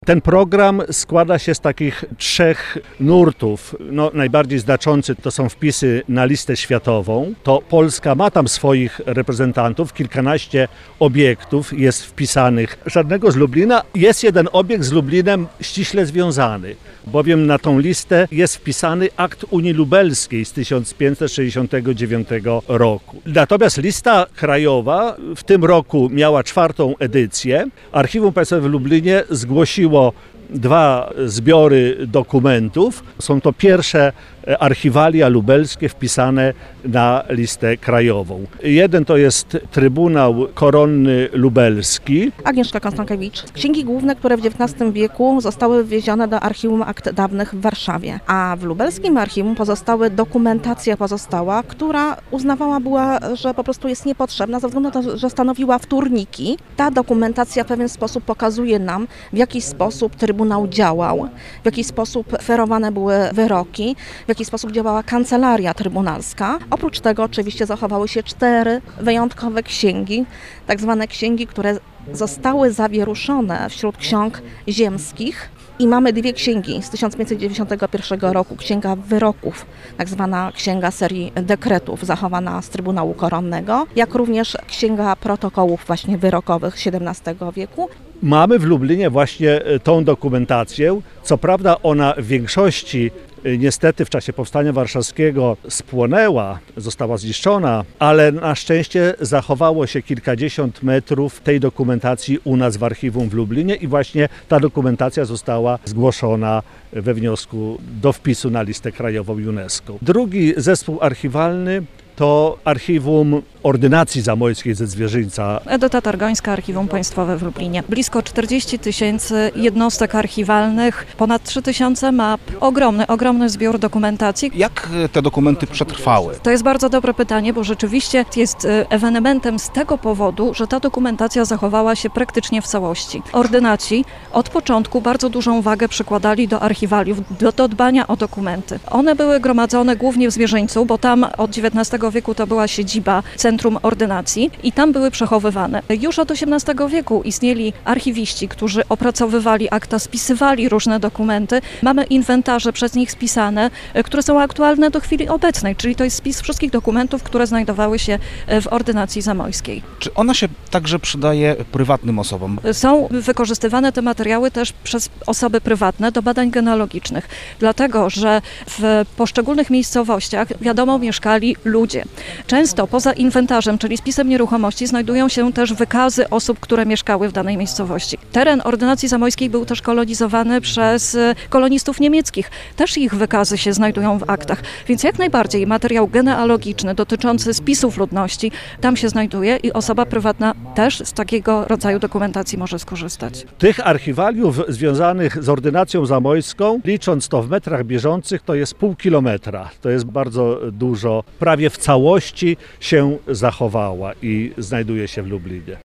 Ten program składa się z takich 3 nurtów. Najbardziej znaczący to są wpisy na listę światową. To Polska ma tam swoich reprezentantów, kilkanaście obiektów jest wpisanych. Żadnego z Lublina. Jest jeden obiekt z Lublinem ściśle związany, bowiem na tą listę jest wpisany akt Unii Lubelskiej z 1569 roku. Natomiast lista krajowa w tym roku miała 4. edycję. Archiwum Państwowe w Lublinie zgłosiło 2 zbiory dokumentów. Są to pierwsze archiwalia lubelskie wpisane na listę krajową. Jeden to jest Trybunał Koronny Lubelski. Agnieszka Konstankiewicz. Księgi główne, które w XIX wieku zostały wwiezione do Archiwum Akt Dawnych w Warszawie, a w lubelskim archiwum dokumentacja pozostała, która uznawała była, że po prostu jest niepotrzebna ze względu na to, że stanowiła wtórniki. Ta dokumentacja w pewien sposób pokazuje nam, w jaki sposób Trybunał działał, w jaki sposób ferowane były wyroki, w jaki sposób działała kancelaria trybunalska. Oprócz tego oczywiście zachowały się 4 wyjątkowe księgi, tak zwane księgi, które zostały zawieruszone wśród ksiąg ziemskich. I mamy 2 księgi z 1591 roku, księga wyroków, tak zwana księga serii dekretów zachowana z Trybunału Koronnego, jak również księga protokołów właśnie wyrokowych XVII wieku. Mamy w Lublinie właśnie tą dokumentację. Co prawda ona w większości niestety w czasie Powstania Warszawskiego spłonęła, została zniszczona, ale na szczęście zachowało się kilkadziesiąt metrów tej dokumentacji u nas w archiwum w Lublinie i właśnie ta dokumentacja została zgłoszona we wniosku do wpisu na listę krajową UNESCO. Drugi zespół archiwalny to Archiwum Ordynacji Zamojskiej ze Zwierzyńca. Edyta Targońska, Archiwum Państwowe w Lublinie. Blisko 40 000 jednostek archiwalnych, ponad 3000 map, ogromny zbiór dokumentacji. Jak te dokumenty przetrwały? To jest bardzo dobre pytanie, bo rzeczywiście jest ewenementem z tego powodu, że ta dokumentacja zachowała się praktycznie w całości. Ordynaci od początku bardzo dużą wagę przykładali do archiwaliów, do dbania o dokumenty. One były gromadzone głównie w Zwierzyńcu, bo tam od XIX wieku to była siedziba Centrum Ordynacji i tam były przechowywane. Już od XVIII wieku istnieli archiwiści, którzy opracowywali akta, spisywali różne dokumenty. Mamy inwentarze przez nich spisane, które są aktualne do chwili obecnej, czyli to jest spis wszystkich dokumentów, które znajdowały się w Ordynacji Zamojskiej. Czy ona się także przydaje prywatnym osobom? Są wykorzystywane te materiały też przez osoby prywatne do badań genealogicznych, dlatego że w poszczególnych miejscowościach, wiadomo, mieszkali ludzie. Często poza inwentarzem, czyli spisem nieruchomości, znajdują się też wykazy osób, które mieszkały w danej miejscowości. Teren Ordynacji Zamojskiej był też kolonizowany przez kolonistów niemieckich. Też ich wykazy się znajdują w aktach, więc jak najbardziej materiał genealogiczny dotyczący spisów ludności tam się znajduje i osoba prywatna też z takiego rodzaju dokumentacji może skorzystać. Tych archiwaliów związanych z Ordynacją Zamojską, licząc to w metrach bieżących, to jest pół kilometra. To jest bardzo dużo. Prawie w całości się zachowała i znajduje się w Lublinie.